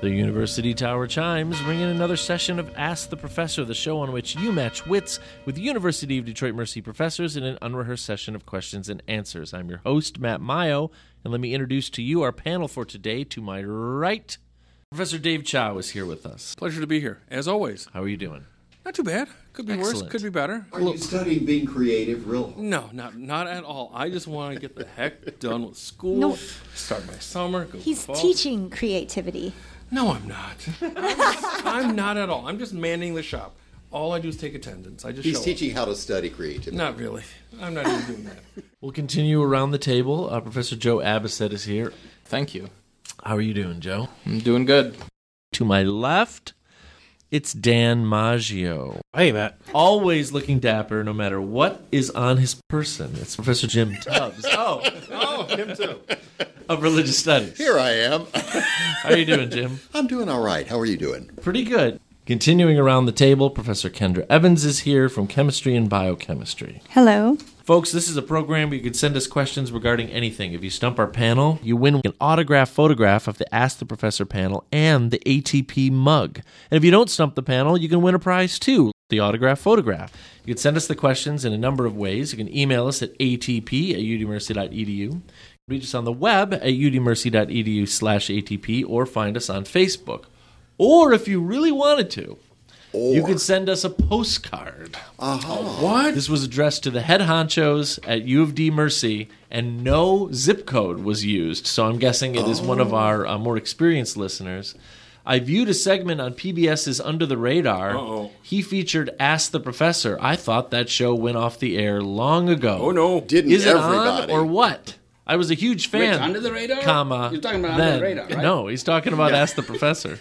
The University Tower chimes ring in another session of Ask the Professor, the show on which you match wits with University of Detroit Mercy professors in an unrehearsed session of questions and answers. I'm your host, Matt Mayo, and let me introduce to you our panel for today. To my right, Professor Dave Chow is here with us. Pleasure to be here, as always. How are you doing? Not too bad. Could be Excellent. worse. Could be better. Are you studying being creative, real? No, not at all. I just want to get the heck done with school, No. start my summer. Go He's fall. teaching creativity. No, I'm not. I'm not at all. I'm just manning the shop. All I do is take attendance. I just He's show teaching how to study creativity. up. Not really. I'm not even doing that. We'll continue around the table. Professor Joe Abbaset is here. Thank you. How are you doing, Joe? I'm doing good. To my left, it's Dan Maggio. Hey, Matt. Always looking dapper no matter what is on his person. It's Professor Jim Tubbs. Oh, him too. Of Religious Studies. Here I am. How are you doing, Jim? I'm doing all right. How are you doing? Pretty good. Continuing around the table, Professor Kendra Evans is here from Chemistry and Biochemistry. Hello. Folks, this is a program where you can send us questions regarding anything. If you stump our panel, you win an autographed photograph of the Ask the Professor panel and the ATP mug. And if you don't stump the panel, you can win a prize too, the autographed photograph. You can send us the questions in a number of ways. You can email us at atp@udmercy.edu. Reach us on the web at udmercy.edu/ATP or find us on Facebook. Or if you really wanted to, you could send us a postcard. What? This was addressed to the head honchos at U of D Mercy, and no zip code was used. So I'm guessing it is one of our more experienced listeners. I viewed a segment on PBS's Under the Radar. Uh-oh. He featured Ask the Professor. I thought that show went off the air long ago. Oh, no. Didn't Is it everybody? on or what? I was a huge fan. Wait, Under the Radar? Comma. You're talking about then. Under the Radar, right? No, he's talking about Ask the Professor.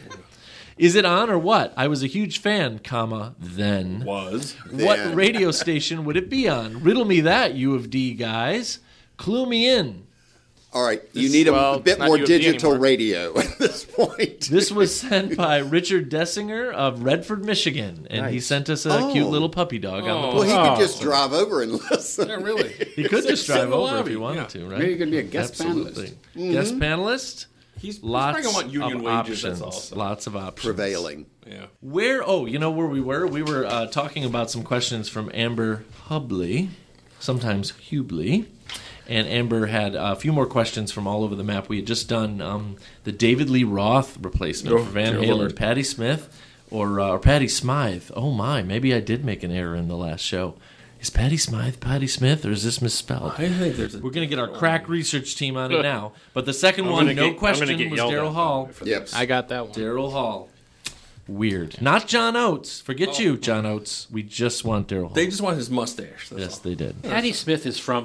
Is it on or what? I was a huge fan, comma, then. Was. What Then. radio station would it be on? Riddle me that, U of D guys. Clue me in. All right, you need well, a bit not more U of D digital anymore. radio at this point. This was sent by Richard Dessinger of Redford, Michigan, and he sent us a cute little puppy dog on the Well, he post. could just drive over and listen. Yeah, really. He could just Sit in drive the over if lobby. he wanted Yeah. to, right? Maybe you could be a guest Absolutely. panelist. Guest panelist? He's Lots probably going to want union of wages, options. that's all. So. Lots of options. Prevailing. Yeah. Where? Oh, you know where we were? We were talking about some questions from Amber Hubley, sometimes Hubley. And Amber had a few more questions from all over the map. We had just done the David Lee Roth replacement for Van dear Halen. Lord. Patty Smith or Patty Smythe. Oh, my. Maybe I did make an error in the last show. Is Patty Smythe Patty Smith, or is this misspelled? I think there's We're going to get our crack research team on it now. But the second one, gonna no get- question, I'm gonna get was yelled Daryl at. Hall. Yep. I got that one. Daryl Hall. Weird. Not John Oates. Forget you, John Oates. We just want Daryl Hall. They just want his mustache. That's Yes, all. they did. Patty Smith is from.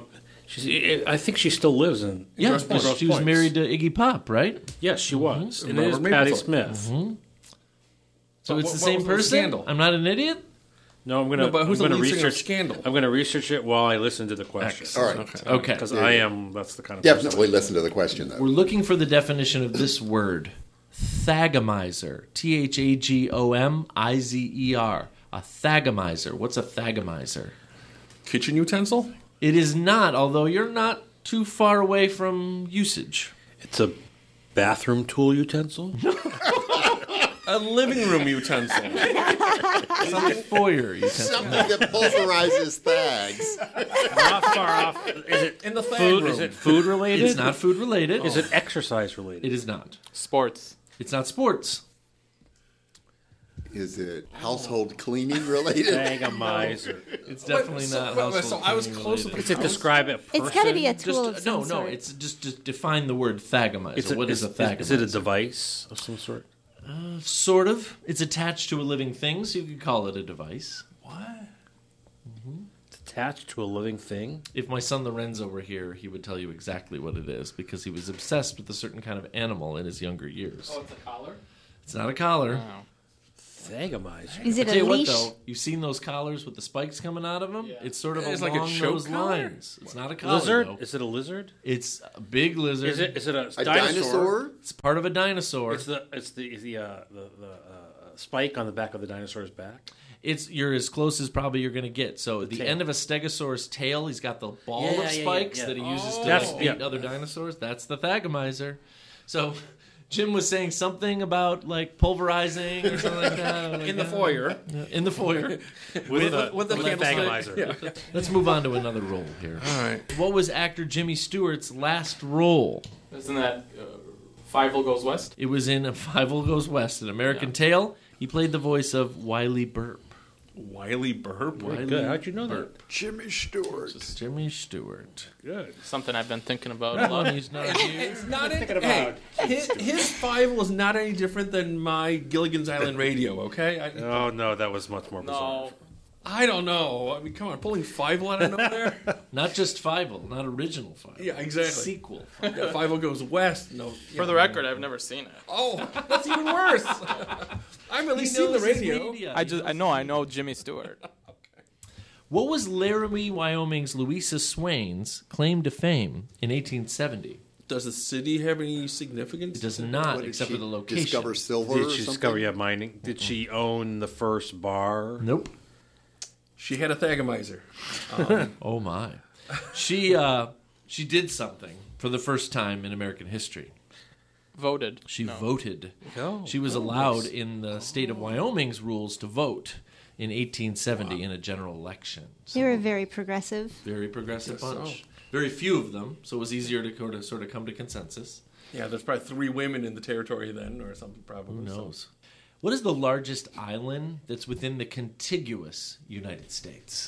I think she still lives in. Yeah, Grosse Pointe. she was Points. married to Iggy Pop, right? Yes, she was. And it Robert is Patty Mapplethorpe. Smith. So it's what- the what same was the person? scandal? I'm not an idiot? No, I'm gonna. No, but who's I'm the gonna lead singer of research Scandal? I'm gonna research it while I listen to the question. All right. Okay. Because I am. That's the kind of person. Definitely listen to the question, though. We're looking for the definition of this word. Thagomizer. Thagomizer. A thagomizer. What's a thagomizer? Kitchen utensil? It is not, although you're not too far away from usage. It's a bathroom tool utensil. A living room utensil. It's not a foyer utensil. Something that pulverizes thags. Not far off. Is it In the thag food? room. Is it food related? It's not food related. Is it exercise related? It is not. Sports. It's not sports. Is it household cleaning related? Thagomizer. It's definitely not household So I was cleaning close related. Does it describe a person? It's got to be a tool of Just, some no, sort. it's just define the word thagomizer. It's What is a thagomizer? Is it a device of some sort? Sort of. It's attached to a living thing, so you could call it a device. It's attached to a living thing. If my son Lorenzo were here, he would tell you exactly what it is because he was obsessed with a certain kind of animal in his younger years. Oh, it's a collar? It's not a collar. Thagomizer. Is I it tell a you what, leash? though, you've seen those collars with the spikes coming out of them? Yeah. It's sort of It's along like a choke those collar? lines. It's not a collar, Lizard? though. Is it a lizard? It's a big lizard. Is it a A dinosaur? It's part of a dinosaur. It's the spike on the back of the dinosaur's back. You're as close as probably you're going to get. So the tail. end of a stegosaur's tail, he's got the ball Yeah, of yeah, spikes yeah. that he uses to That's- beat yeah. other dinosaurs. That's the thagomizer. So Jim was saying something about like pulverizing or something like that. In the foyer. In the foyer. With the candlestick. Thermomizer. Yeah. Let's move on to another role here. All right. What was actor Jimmy Stewart's last role? Isn't that Fievel Goes West? It was in Fievel Goes West, An American Tale. He played the voice of Wiley Burp. Wiley Burp. Wiley Good. How'd you know Burp. Jimmy Stewart. Jimmy Stewart. that? Good. Something I've been thinking about a lot. He's not here. It's not Thinking about his Fievel is not any different than my Gilligan's Island radio. Okay. Oh no, that was much more bizarre. No. I don't know. I mean, come on, pulling Fievel out of nowhere. Not just Fievel, not original Fievel. Yeah, exactly. Sequel. Yeah, Fievel Goes West. No. For the record, I've never seen it. Oh, that's even worse. I've at least seen the radio. I know Jimmy Stewart. What was Laramie, Wyoming's Louisa Swain's claim to fame in 1870? Does the city have any significance? It does not, What, did except she for the location. Discover silver Did or she something? discover mining? Did she own the first bar? Nope. She had a Thagomizer. Oh my. She did something for the first time in American history. Voted. She No. voted. Oh. She was allowed in the state of Wyoming's rules to vote in 1870 in a general election. So They were very progressive. very progressive Guess bunch. so. Very few of them, so it was easier to sort of come to consensus. Yeah, there's probably 3 women in the territory then, or something. Probably. Who knows? What is the largest island that's within the contiguous United States?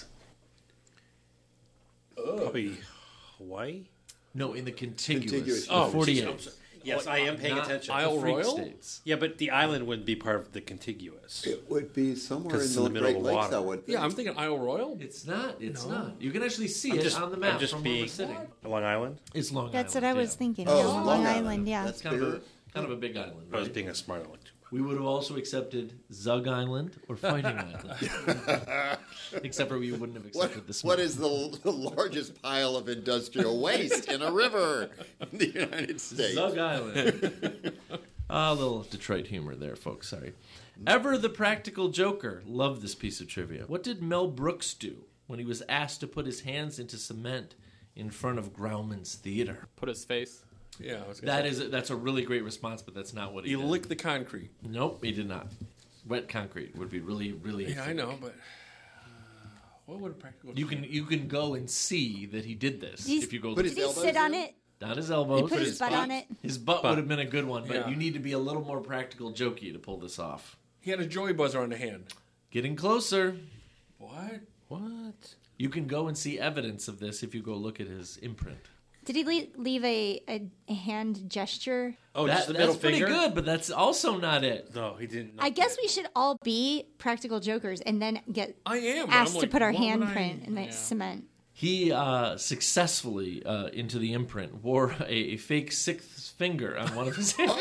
Probably Hawaii. No, in the contiguous. Contiguous. The Oh, 48. Yes, I am paying Not attention. the Isle freak Royal? states. Yeah, but the island wouldn't be part of the contiguous. It would be somewhere 'Cause in it's the in the middle Great of the Lakes, water. I would think. Yeah, I'm thinking Isle Royal. It's not. It's not. You can actually see I'm it just- on the I'm map just from where we're being- sitting. Long Island? It's Long That's what Island. I was yeah. thinking. Oh, Yeah, Long Long Island. Island, yeah. That's Kind bigger. of a big island, I was right? being a smart aleck. We would have also accepted Zug Island or Fighting Island. Except for we wouldn't have accepted the small. What is the largest pile of industrial waste in a river in the United States? Zug Island. A little Detroit humor there, folks. Sorry. Ever the Practical Joker. Love this piece of trivia. What did Mel Brooks do when he was asked to put his hands into cement in front of Grauman's Theater? Put his face. Yeah, I was gonna say. That's a really great response, but that's not what he He did. licked the concrete. Nope, he did not. Wet concrete would be really, really. Yeah, I know, but what would a practical? You can go and see that he did this He's- if you go Put look his Did he elbows sit on in? it? down his He elbows. put his butt on it? His butt would have been a good one, but Yeah. you need to be a little more practical jokey to pull this off. He had a joy buzzer on the hand. Getting closer. What? What? You can go and see evidence of this if you go look at his imprint. Did he leave a hand gesture? Oh, just the middle that's pretty finger? good, but that's also not it. No, he didn't. I guess we should all be practical jokers and then get I am. but asked I'm to like, put our what would handprint in the Yeah. cement. He successfully, into the imprint, wore a fake sixth finger on one of his hands.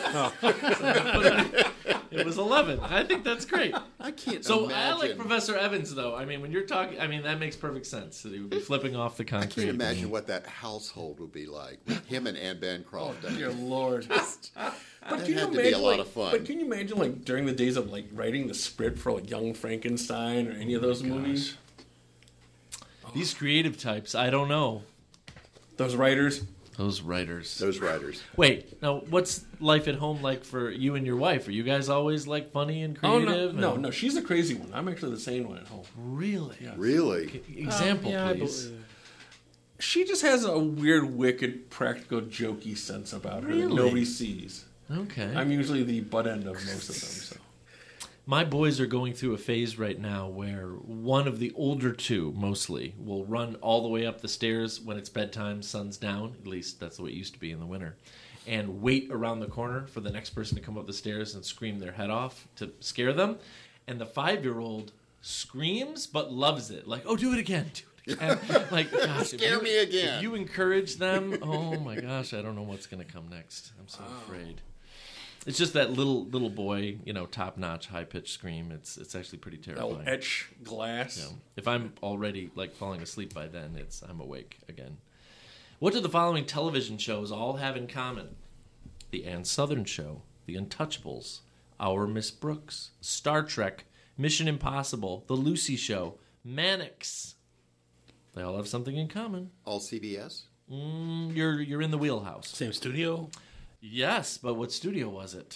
It was 11. I think that's great. I can't So imagine. I like Professor Evans, though. I mean, when you're talking, I mean, that makes perfect sense. That he would be flipping off the I concrete. can't imagine what that household would be like with him and Anne Bancroft. Dear Lord. That But can had you to be a imagine, lot like, of fun. But can you imagine, like, during the days of like writing the script for like Young Frankenstein or any of those movies? These creative types, I don't know. Those writers. Those writers. Those writers. Wait, now what's life at home like for you and your wife? Are you guys always like funny and Oh creative? no, and- no, she's the crazy one. I'm actually the sane one at home. Really? Really? Example, yeah, I please. She just has a weird, wicked, practical, jokey sense about her that Really? nobody sees. Okay. I'm usually the butt end of most of them. So My boys are going through a phase right now where one of the older two, mostly, will run all the way up the stairs when it's bedtime, sun's down. At least that's the way it used to be in the winter. And wait around the corner for the next person to come up the stairs and scream their head off to scare them. And the 5-year-old screams but loves it. Like, oh, do it again. Do it again. Like, gosh, Scare me again. If you encourage them, oh my gosh, I don't know what's going to come next. I'm so afraid. It's just that little boy, top-notch, high-pitched scream. It's actually pretty that'll terrifying. etch glass. Yeah. If I'm already like falling asleep by then, I'm awake again. What do the following television shows all have in common? The Ann Southern Show, The Untouchables, Our Miss Brooks, Star Trek, Mission Impossible, The Lucy Show, Mannix. They all have something in common. All CBS? You're in the wheelhouse. Same studio? Yes, but what studio was it?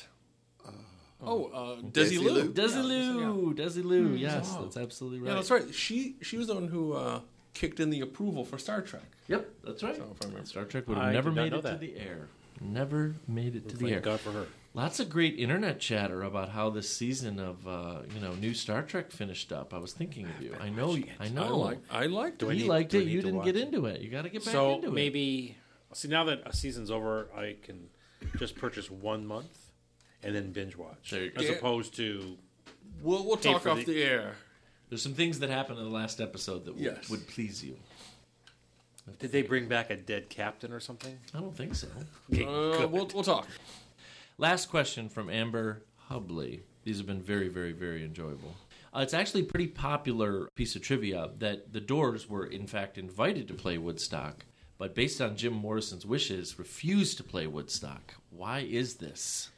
Desilu. Desilu. Yes, that's absolutely right. Yeah, that's right. She was the one who kicked in the approval for Star Trek. Yep, that's right. So if I remember. Star Trek would have I never did not made know it to that. the air. Never made it to the air. Thank God for her. Lots of great internet chatter about how this season of new Star Trek finished up. I was thinking of you. I know. I liked He it. liked do I it. need You to didn't watch get it? into it. You got to get back So into it. maybe, see, now that a season's over, I can just purchase 1 month and then binge watch. There you go. As Yeah. opposed to, We'll talk for off the air. There's some things that happened in the last episode that Yes. would please you. did they bring back a dead captain or something? I don't think so. We'll talk. Last question from Amber Hubley. These have been very, very, very enjoyable. It's actually a pretty popular piece of trivia that the Doors were, in fact, invited to play Woodstock, but based on Jim Morrison's wishes, refused to play Woodstock. Why is this?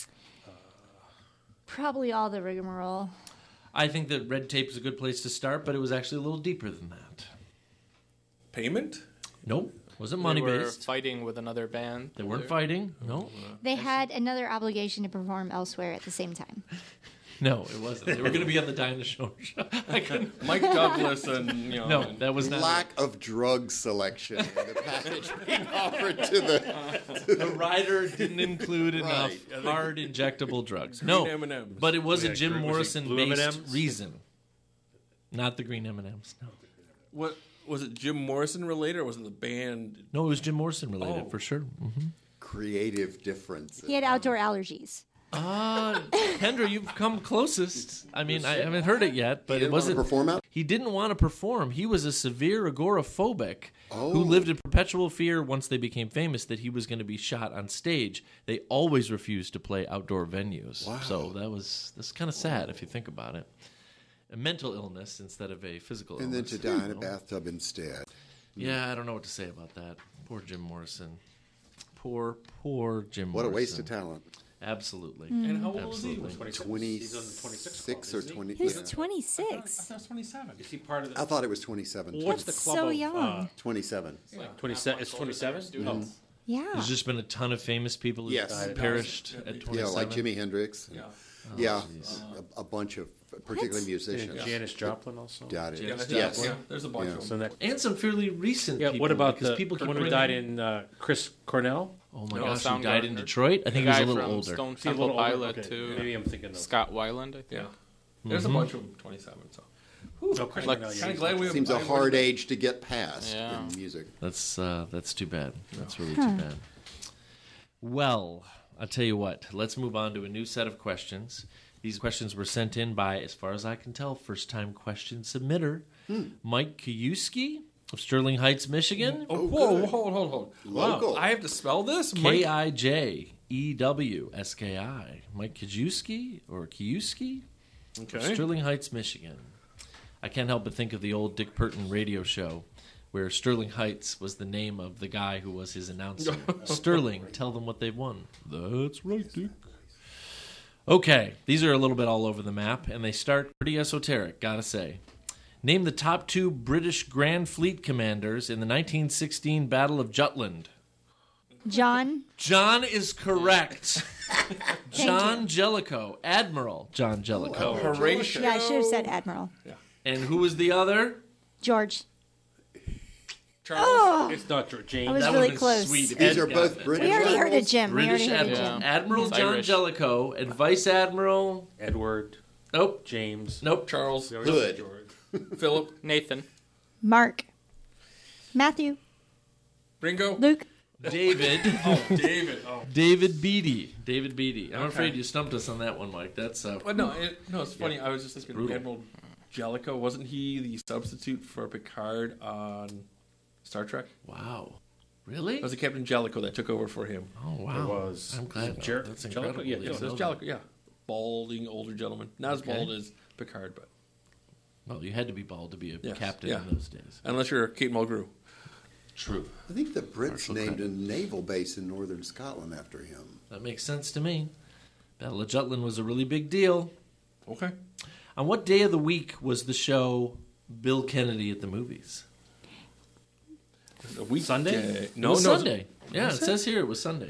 Probably all the rigmarole. I think that red tape is a good place to start, but it was actually a little deeper than that. Payment? Nope. Wasn't They money were based. fighting with another band. They weren't fighting. No. They had another obligation to perform elsewhere at the same time. No, it wasn't. They were going to be on the Dinosaur show. I couldn't. Mike Douglas and No, that was not. Lack of drug selection in the package being offered to the. The rider didn't include enough Right. hard injectable drugs. No, M&Ms. but it was Yeah, a Jim was it Morrison blue based M&Ms? reason, not the green M&Ms. No, What was it? Jim Morrison related, or was it the band? no, it was Jim Morrison related Oh. for sure. Creative differences. He had outdoor allergies. Kendra, you've come closest. I mean, I haven't heard it yet, but He it didn't want to wasn't. perform out? He didn't want to perform. He was a severe agoraphobic Oh. who lived in perpetual fear once they became famous that he was going to be shot on stage. They always refused to play outdoor venues. Wow. So that's kind of sad if you think about it. A mental illness instead of a physical And then illness. to die in a bathtub instead. Yeah, I don't know what to say about that. Poor Jim Morrison. Poor Jim Morrison. What a waste of talent. Absolutely. And how old was he? Absolutely. 26 or 20. He was yeah. 26. I thought 27. Is he part of I thought it was 27. What's the club So of, young. 27. 27? It's 27? Oh. Yeah. There's just been a ton of famous people who Yes. perished at 27. Yeah, like Jimi Hendrix. Yeah. Yeah, a bunch of particularly musicians. And Janis Joplin also? Got it. Yeah, Yes. yeah, there's a bunch Yeah. of So them. that, And some fairly recent yeah, people. what about because the people keep one who bringing- died in Chris Cornell? Oh my No, gosh, who died in Soundgarden. Detroit? I think he The was guy a little from older. Stone Is he a Temple little older? Pilot Okay, too. maybe I'm thinking of Scott Weiland, I think. Yeah. There's a bunch of them, 27. So. Oh, Chris Like- Cornell, yeah, Kind of he's glad we have. Seems a hard age to get past Yeah. in music. That's too bad. That's really too bad. Well, I'll tell you what. Let's move on to a new set of questions. These questions were sent in by, as far as I can tell, first-time question submitter, Mike Kiewski of Sterling Heights, Michigan. Oh, whoa, hold. Local. I have to spell this? Mike? Kijewski. Mike Kiewski or Kiewski? Okay. Sterling Heights, Michigan. I can't help but think of the old Dick Burton radio show where Sterling Heights was the name of the guy who was his announcer. Sterling, tell them what they've won. That's right, Dick. Okay, these are a little bit all over the map, and they start pretty esoteric, gotta say. Name the top 2 British Grand Fleet commanders in the 1916 Battle of Jutland. John. John is correct. John you. Jellicoe, Admiral John Jellicoe. Horatio. Yeah, I should have said Admiral. And who was the other? George. Charles. It's not James. I was That really would've been close. sweet if These you are got both that. British. We already heard admirals? of Jim. British we already heard of Admiral. Jim. Admiral It's John Irish. Jellicoe and Vice Admiral. Edward, Nope. James. Nope. Charles. Hood. Philip. Nathan. Mark. Matthew. Ringo. Luke. David. David. Oh. David Beatty. David Beatty. I'm Okay. afraid you stumped us on that one, Mike. That's But no, it's funny. I was just thinking Brutal. Admiral Jellicoe. Wasn't he the substitute for Picard on Star Trek? wow. Really? It was Captain Jellicoe that took over for him. Oh wow. It was. I'm glad. That's Jellicoe? incredible. Yeah, that yeah, you So know it's that. Jellicoe, yeah. Balding older gentleman. Not as Okay. bald as Picard, but Well, you had to be bald to be a Yes, captain yeah. in those days. unless you're Kate Mulgrew. True. I think the Brits Marshall named Craig. a naval base in northern Scotland after him. That makes sense to me. Battle of Jutland was a really big deal. Okay. On what day of the week was the show Bill Kennedy at the movies? A week Sunday? It was Sunday. Yeah, it Was it? says here it was Sunday.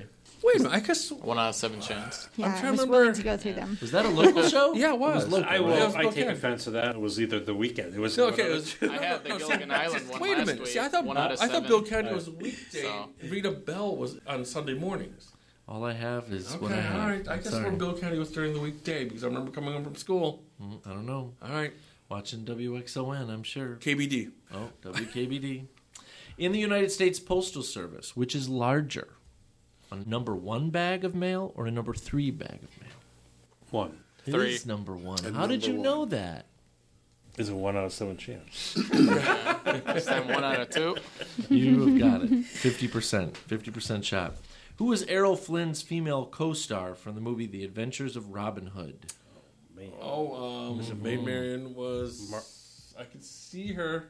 Wait a minute. I guess. 1 out of 7 chance. Yeah, trying I to was remember- willing to go through them. Was that a local show? Yeah, it was. local, I right? will. It was I take Spokane. offense to that. It was either the weekend. It was Okay. It was, I had the Gilligan Island one Wait a last minute. week. See, I thought 1 out of 7. Bill County was weekday. So- Rita Bell was on Sunday mornings. All I have is what I Okay, have. all right. I I'm guess sorry. when Bill County was during the weekday because I remember coming home from school. I don't know. All right. Watching WXON, I'm sure. KBD. Oh, WKBD. In the United States Postal Service, which is larger, a number 1 bag of mail or a number 3 bag of mail? 1. It 3. is number 1. A How did you number know one. that? Is a 1 out of 7 chance. This time 1 out of 2. You have got it. 50%. 50% shot. Who was Errol Flynn's female co-star from the movie The Adventures of Robin Hood? Man. Oh, Maid Marian was. I could see her.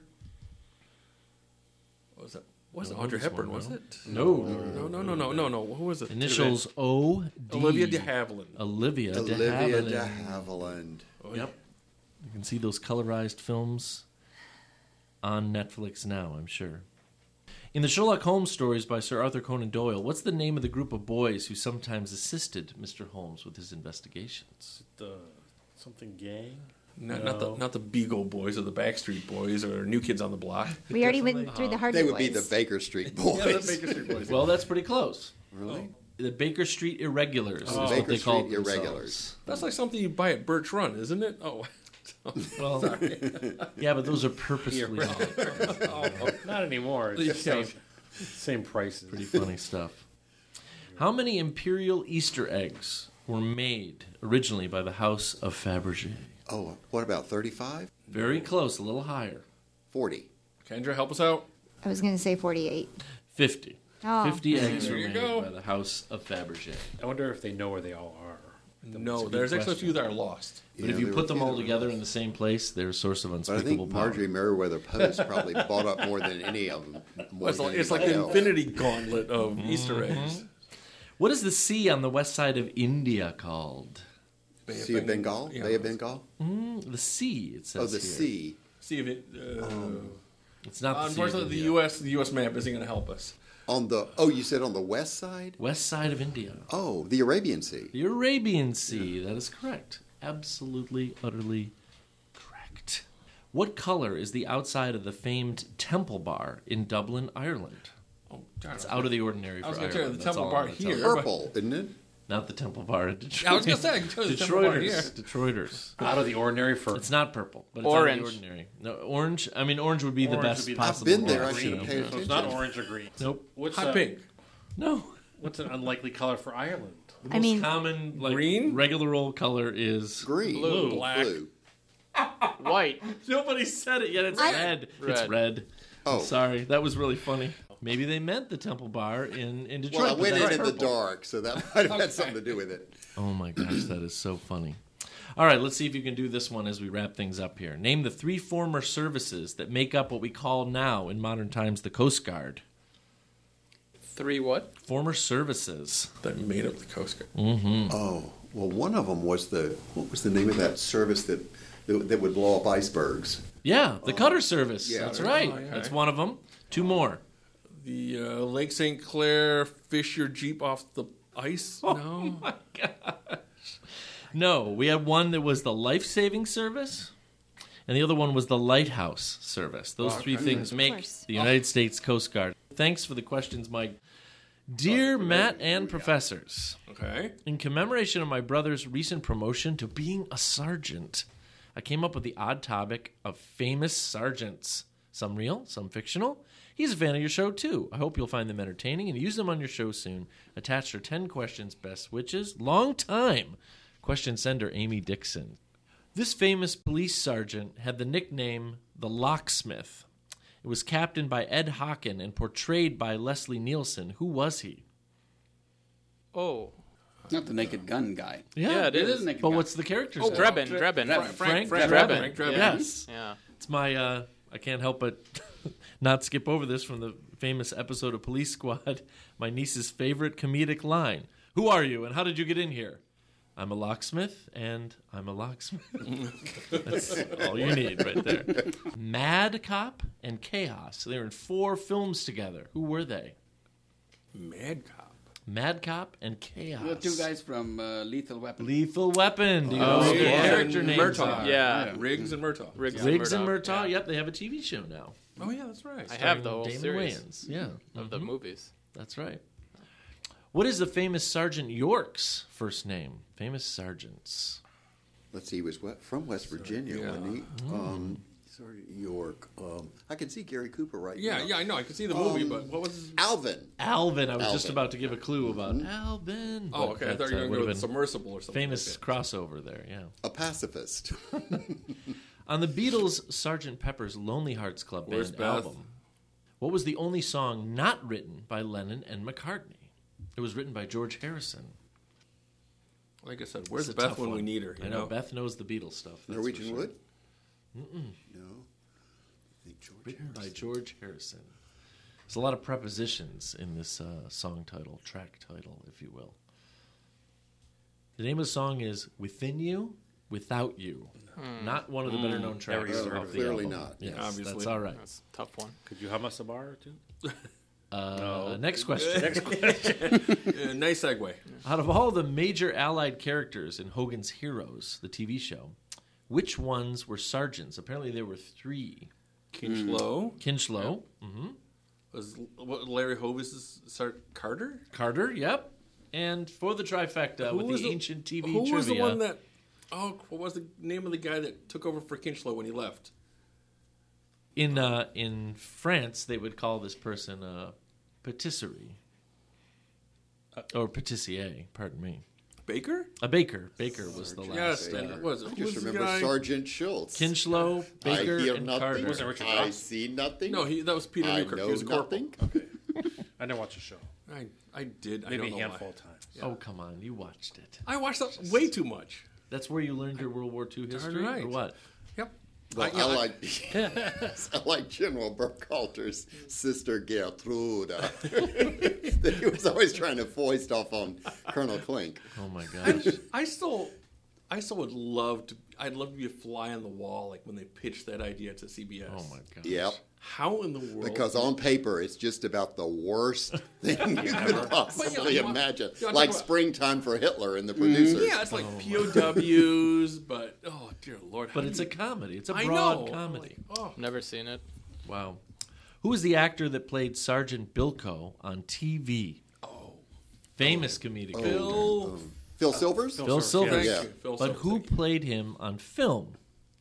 What was that? Was it No, Audrey this Hepburn? one, Was no. it? No. No. Who was it? Initials O.D. Olivia de Havilland. Olivia de Olivia Havilland. de Havilland. Yep. You can see those colorized films on Netflix now, I'm sure. In the Sherlock Holmes stories by Sir Arthur Conan Doyle, what's the name of the group of boys who sometimes assisted Mr. Holmes with his investigations? The something gang. Not the Beagle Boys or the Backstreet Boys or New Kids on the Block. We already went through the Hardy They would be Boys. the Baker Street Boys. Yeah, the Baker Street Boys. Well, that's pretty close. Really? The Baker Street Irregulars is what Baker they call Street Irregulars. That's like something you buy at Birch Run, isn't it? Oh, Well, yeah, but those are purposefully Not anymore. It's Yeah. just same prices. pretty funny stuff. How many imperial Easter eggs were made originally by the House of Fabergé? Oh, what about 35? Very close, a little higher. 40. Kendra, help us out. I was going to say 48. 50. Oh. 50 eggs There were you made go. by the House of Fabergé. I wonder if they know where they all are. No, good there's actually a question. few that are lost. But Yeah, if you they put were them all either together of in us. the same place, they're a source of But I unspeakable think power. Marjorie Merriweather Post probably bought up more than any of them. More It's than like, it's like anybody the else. infinity gauntlet of Easter eggs. What is the sea on the west side of India called? Sea of Bengal? Yeah. Bay of Bengal? The sea, it says Oh, the here. sea. See if it. It's not the sea of Unfortunately, India. the U.S. map isn't going to help us. You said on the west side? West side of India. Oh, the Arabian Sea. The Arabian Sea. That is correct. Absolutely, utterly correct. What color is the outside of the famed Temple Bar in Dublin, Ireland? Oh, darn. It's out of the ordinary for I was Ireland. gonna tell you the That's Temple all Bar I'm gonna tell here. you. Purple, isn't it? Not the Temple Bar in Detroit. I was gonna say, I can tell you the Temple Bar here. Detroiters. Out of the ordinary for It's not purple, but it's Orange. out of the ordinary. No, orange. I mean, orange would be the Orange best would be the- possible. I've been there. I color, should you have know. paid so attention. it's not orange or green. Nope. What's Hot pink. No. What's an unlikely color for Ireland? The I most mean- common, like, Green? regular old color is Green. Blue. Black. Blue. White. Nobody said it yet. It's red. It's Red. red. Oh. Sorry, that was really funny. Maybe they meant the Temple Bar in Detroit. Well, I but went in that's in the purple. dark, so that might have had something to do with it. Oh my gosh, that is so funny. All right, let's see if you can do this one as we wrap things up here. Name the 3 former services that make up what we call now in modern times the Coast Guard. 3 what? Former services. That made up the Coast Guard. Oh, well, one of them was what was the name of that service that would blow up icebergs? Yeah, the Cutter Service. yeah. That's right. Oh, yeah. That's one of them. 2 more. The Lake St. Clair fish your Jeep off the ice? Oh, No. No, we had one that was the life-saving service, and the other one was the lighthouse service. Those 3 things make course. the United States Coast Guard. Thanks for the questions, Mike. Dear Matt and professors, Okay. in commemoration of my brother's recent promotion to being a sergeant, I came up with the odd topic of famous sergeants. Some real, some fictional. He's a fan of your show, too. I hope you'll find them entertaining and use them on your show soon. Attached are 10 questions, best witches. Long time. Question sender Amy Dixon. This famous police sergeant had the nickname the Locksmith. It was captained by Ed Hocken and portrayed by Leslie Nielsen. Who was he? Oh. Not the Naked Gun guy. Yeah, it is. Naked But Gun. what's the character's name? Drebin. Frank Drebin. Drebin. Yes. Yeah. It's my, I can't help but not skip over this from the famous episode of Police Squad. My niece's favorite comedic line. Who are you and how did you get in here? I'm a locksmith and I'm a locksmith. That's all you need right there. Mad Cop and Chaos. They were in 4 films together. Who were they? Mad Cop. Mad Cop, and Chaos. The two guys from Lethal Weapon. Lethal Weapon. Do you know Oh, what their yeah. character And names Murtaugh. are? Yeah. Riggs and Murtaugh. Riggs and Murtaugh. Yeah. Yep, they have a TV show now. Oh yeah, that's right. I have the starring whole Damon series Wayans. Yeah, of the movies. that's right. What is the famous Sergeant York's first name? Famous sergeants. Let's see, he was from West Virginia, Yeah. wasn't he? Sergeant York. I can see Gary Cooper right Yeah, now. yeah, I know. I could see the movie, but what was his... Alvin. Alvin. I was just Alvin. about to give a clue about Alvin. Oh, but okay. I that, thought you were would going to have go with been Submersible or something. famous like that. crossover there. Yeah. A pacifist. On the Beatles' Sgt. Pepper's Lonely Hearts Club Where's Band Beth? album, what was the only song not written by Lennon and McCartney? It was written by George Harrison. Like I said, where's It's a Beth tough when we one. need her? You I know Beth knows the Beatles stuff. That's Norwegian for sure. Wood? No. I think George Written by Harrison. George Harrison. There's a lot of prepositions in this song title, track title, if you will. The name of the song is "Within You, Without You." Not one of the better known tracks Never off the clearly album. not. Yes, Obviously. that's all right. That's a tough one. Could you hum us a bar or two? Next question. Nice segue. Out of all the major Allied characters in Hogan's Heroes, the TV show, which ones were sergeants? Apparently there were 3. Kinchlow Kinchlow, was what Larry Hovis' Carter. Carter, yep. And for the trifecta with was the ancient TV Who trivia. was the one that? Oh, what was the name of the guy that took over for Kinchlow when he left? In France, they would call this person patisserie. Or patissier, pardon me. Baker? A baker. Baker was the Yes, last. and was I who just was the remember guy? Sergeant Schultz. Kinchlow, Baker, I hear and nothing. Carter. Wasn't Richard I Cross? see nothing. No, that was Peter I Newkirk. know He was a corporal. nothing. Okay. I didn't watch the show. I did. I Maybe don't a know handful why. of times. Oh, come on. You watched it. I watched that way too much. That's where you learned your World War II history? right. Or what? Yep. Well, I like General Burkhalter's sister Gertrude. He was always trying to foist off on Colonel Klink. Oh, my gosh. I still would love to. I'd love to be a fly on the wall, like when they pitched that idea to CBS. Oh, my gosh. Yep. How in the world? Because on paper, it's just about the worst thing you could possibly yeah, imagine. yeah, Like talk about- Springtime for Hitler and the producers. yeah, it's like POWs, but oh dear Lord! But it's a comedy. It's a I broad know. comedy. Oh, Never seen it. Wow. Who was the actor that played Sergeant Bilko on TV? oh, Famous comedic actor. Phil Silvers? Phil Silvers. Thank Yeah. you, Phil But Silvers, who thank you. played him on film?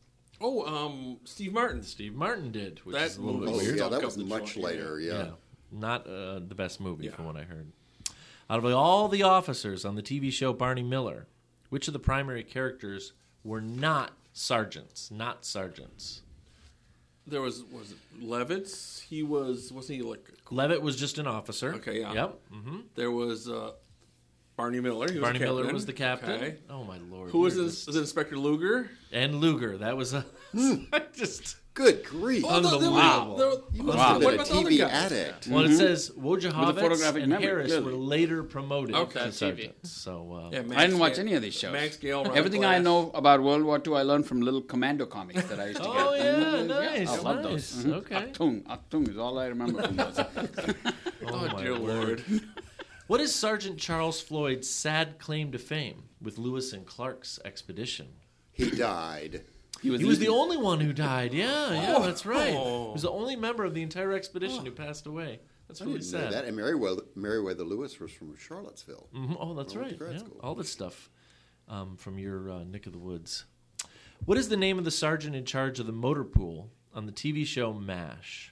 Steve Martin. Steve Martin did, which That is a little bit Oh, movie- weird. yeah, that Up was the much joint, later, yeah. Not the best movie, Yeah. from what I heard. Out of all the officers on the TV show Barney Miller, which of the primary characters were not sergeants? Not sergeants. There was it Levitz? He wasn't he like? Levitt was just an officer. Okay, yeah. Yep. hmm There was Barney Miller. He was Barney the Miller captain. was the captain. Okay. Oh my lord! Who was You're this? just- Was it Inspector Luger? And Luger. That was a just. Good grief. Unbelievable. You must Wow. have been What a about the other TV guys? addict. Well, it says With a Wojciechowicz photographic and memory, Harris clearly. were later promoted Okay. to TV. sergeants. So Yeah, Max I didn't watch Ga- any of these shows. Max Gale, Ron Everything Glass. I know about World War II, I learned from little commando comics that I used to get. Oh yeah, nice, I love nice. those. Okay. Achtung is all I remember from those. Oh, my dear word. Lord! What is Sergeant Charles Floyd's sad claim to fame with Lewis and Clark's expedition? He died. He was the only one who died. Yeah, that's right. Oh. He was the only member of the entire expedition who passed away. That's I really didn't know sad. that. And Meriwether Lewis was from Charlottesville. Mhm. Oh, that's I went right. to grad Yeah. school. All this stuff from your neck of the woods. What is the name of the sergeant in charge of the motor pool on the TV show MASH?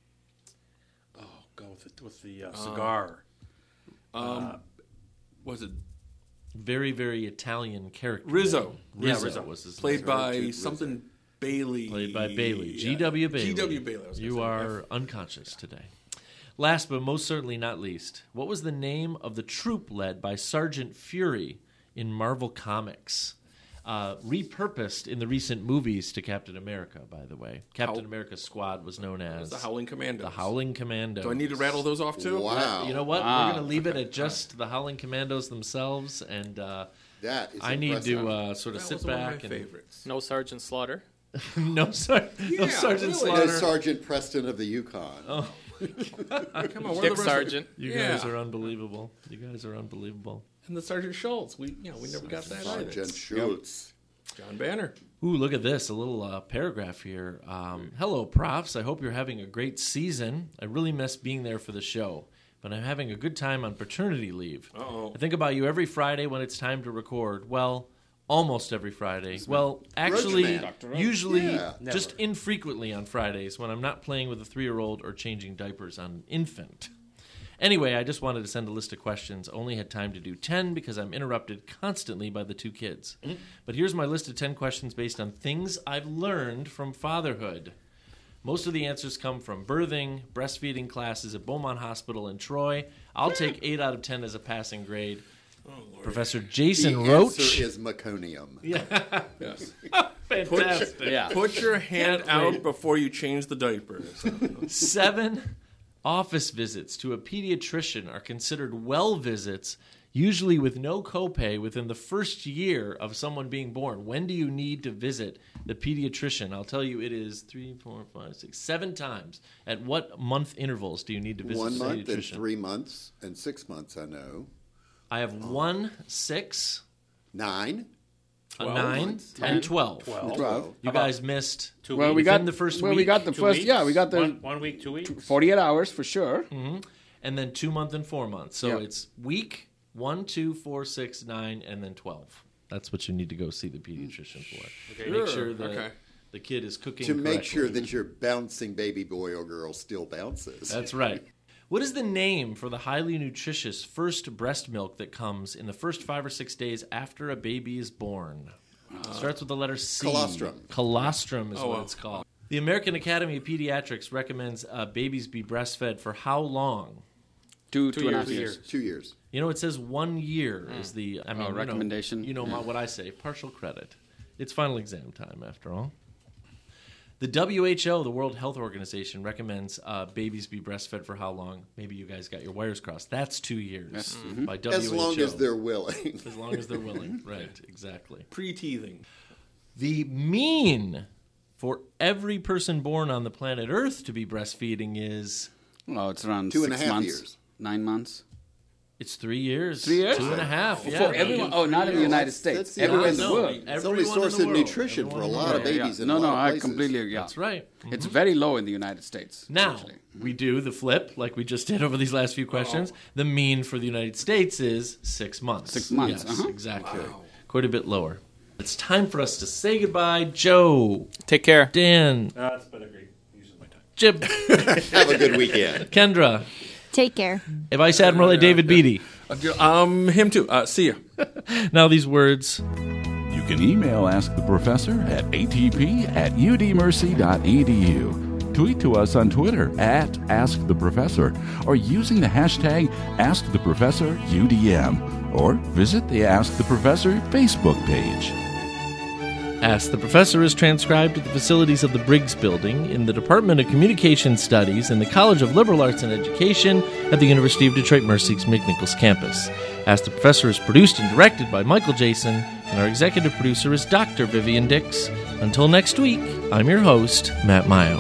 Oh, go with the cigar. Was it Very, very Italian character. Rizzo? name. Yeah, Rizzo, Rizzo. was his Played name. by Rizzo. something Bailey. Played by Bailey. Yeah. G.W. Bailey. G.W. Bailey. I was gonna You say. are unconscious today. Last but most certainly not least, what was the name of the troop led by Sergeant Fury in Marvel Comics? Repurposed in the recent movies to Captain America, by the way. Captain America's squad was known as the Howling Commandos. the Howling Commandos. Do I need to rattle those off too? Wow. You know what? Wow. We're going to leave it at just the Howling Commandos themselves, and That is I need to impressive. sort of That sit was one of back my and favorites. No Sergeant Slaughter. no, no Sergeant really? Slaughter. There's Sergeant Preston of the Yukon. Oh Come on, we're the Dick rest Sargent. You Yeah. guys are unbelievable. You guys are unbelievable. And the Sergeant Schultz. We never got that either. Sergeant Schultz. John Banner. Ooh, look at this. A little paragraph here. Hello, profs. I hope you're having a great season. I really miss being there for the show, but I'm having a good time on paternity leave. Uh-oh. I think about you every Friday when it's time to record. Well, almost every Friday. Well, actually, Roachman. usually Yeah. just infrequently on Fridays when I'm not playing with a 3-year-old or changing diapers on an infant. Anyway, I just wanted to send a list of questions. Only had time to do 10 because I'm interrupted constantly by the 2 kids. But here's my list of 10 questions based on things I've learned from fatherhood. Most of the answers come from birthing, breastfeeding classes at Beaumont Hospital in Troy. I'll take 8 out of 10 as a passing grade. Professor Jason The Roach. answer is meconium. Yes. Fantastic. Yeah. Put your hand out before you change the diaper. 7 office visits to a pediatrician are considered well visits, usually with no copay within the first year of someone being born. When do you need to visit the pediatrician? I'll tell you, it is 3, 4, 5, 6, 7 times. At what month intervals do you need to visit 1 the month and pediatrician? 3 months and 6 months, I know. I have 1, 6, 9. a 9, and 12. 12. You guys missed Well, we within got the first well, week. we got the 2 first. weeks? Yeah, we got the 1 week, 2 weeks. 48 hours for sure. and then 2 months and 4 months. So Yeah. it's week 1, 2, 4, 6, 9, and then 12. That's what you need to go see the pediatrician for. Okay. Make sure that Okay. the kid is cooking To make sure correctly. that your bouncing baby boy or girl still bounces. That's right. What is the name for the highly nutritious first breast milk that comes in the first 5 or 6 days after a baby is born? Starts with the letter C. Colostrum. Colostrum is what wow. it's called. The American Academy of Pediatrics recommends babies be breastfed for how long? 2.5 years. years. 2 years. You know, it says 1 year is the recommendation. You know what I say, partial credit. It's final exam time, after all. The WHO, the World Health Organization, recommends babies be breastfed for how long? Maybe you guys got your wires crossed. That's 2 years by WHO. As long as they're willing. As long as they're willing. Right, exactly. Pre-teething. The mean for every person born on the planet Earth to be breastfeeding is... Well, it's around 2.5 6 months, years. 9 months. It's 3 years. 3 years? 2.5, yeah. For everyone. Oh, not in the United States. That's the Everywhere in only- the No, world. It's the everyone only in source the of world. nutrition for a Everyone in lot the of world. babies in No, a lot no, of I places. completely agree. That's right. It's very low in the United States. Now, actually. we do the flip, like we just did over these last few questions. The mean for the United States is 6 months. 6 months, Yes, uh-huh. exactly. Quite a bit lower. It's time for us to say goodbye. Joe, Take care. Dan, That's better great. Using my time. Jib, Have a good weekend. Kendra, Take care. Vice Admiral David Beatty. Him too. See ya. Now these words. You can email Ask the Professor at atp@udmercy.edu. Tweet to us on Twitter at AskTheProfessor or using the hashtag AskTheProfessorUDM or visit the Ask the Professor Facebook page. Ask the Professor is transcribed at the facilities of the Briggs Building in the Department of Communication Studies in the College of Liberal Arts and Education at the University of Detroit Mercy's McNichols campus. Ask the Professor is produced and directed by Michael Jason, and our executive producer is Dr. Vivian Dix. Until next week, I'm your host, Matt Mayo.